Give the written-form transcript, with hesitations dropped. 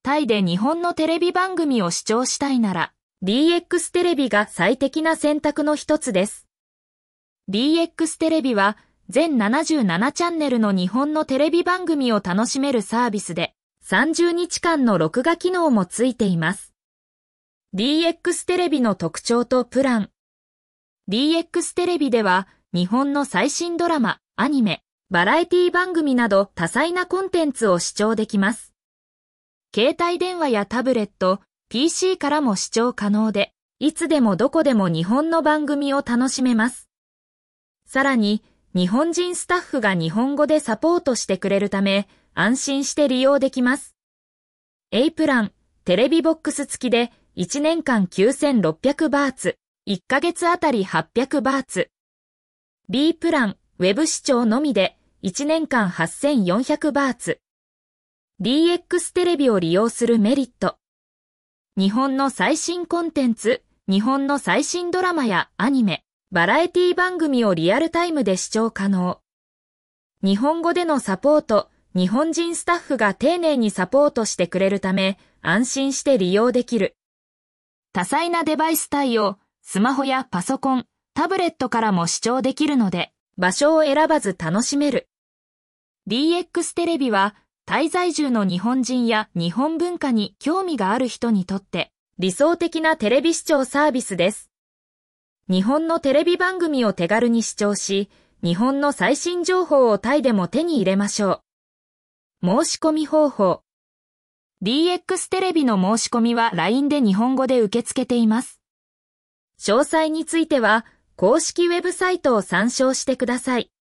タイで日本のテレビ番組を視聴したいなら、DX テレビが最適な選択の一つです。DX テレビは、全77チャンネルの日本のテレビ番組を楽しめるサービスで、30日間の録画機能もついています。DX テレビの特徴とプラン。DX テレビでは、日本の最新ドラマ、アニメ、バラエティ番組など多彩なコンテンツを視聴できます。携帯電話やタブレット、PC からも視聴可能で、いつでもどこでも日本の番組を楽しめます。さらに、日本人スタッフが日本語でサポートしてくれるため、安心して利用できます。A プラン、テレビボックス付きで1年間9600バーツ、1ヶ月あたり800バーツ。B プラン、ウェブ視聴のみで1年間8400バーツ。DX テレビを利用するメリット。日本の最新コンテンツ、日本の最新ドラマやアニメ、バラエティ番組をリアルタイムで視聴可能。日本語でのサポート、日本人スタッフが丁寧にサポートしてくれるため、安心して利用できる。多彩なデバイス対応、スマホやパソコン、タブレットからも視聴できるので、場所を選ばず楽しめる。DX テレビは、タイ在住の日本人や日本文化に興味がある人にとって、理想的なテレビ視聴サービスです。日本のテレビ番組を手軽に視聴し、日本の最新情報をタイでも手に入れましょう。申し込み方法。DX テレビの申し込みは LINE で日本語で受け付けています。詳細については、公式ウェブサイトを参照してください。